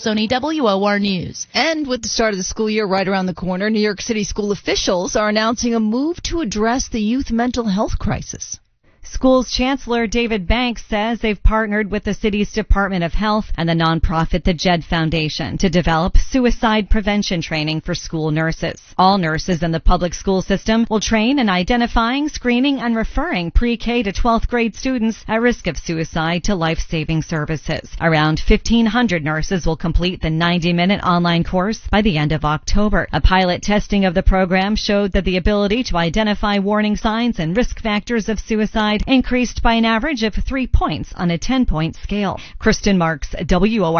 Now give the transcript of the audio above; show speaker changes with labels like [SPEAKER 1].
[SPEAKER 1] Sony WOR News.
[SPEAKER 2] And with the start of the school year right around the corner, New York City school officials are announcing a move to address the youth mental health crisis.
[SPEAKER 3] School's Chancellor David Banks says they've partnered with the city's Department of Health and the nonprofit The Jed Foundation to develop suicide prevention training for school nurses. All nurses in the public school system will train in identifying, screening, and referring pre-K to 12th grade students at risk of suicide to life-saving services. Around 1,500 nurses will complete the 90-minute online course by the end of October. A pilot testing of the program showed that the ability to identify warning signs and risk factors of suicide increased by an average of 3 points on a 10-point scale. Kristen Marks, WOR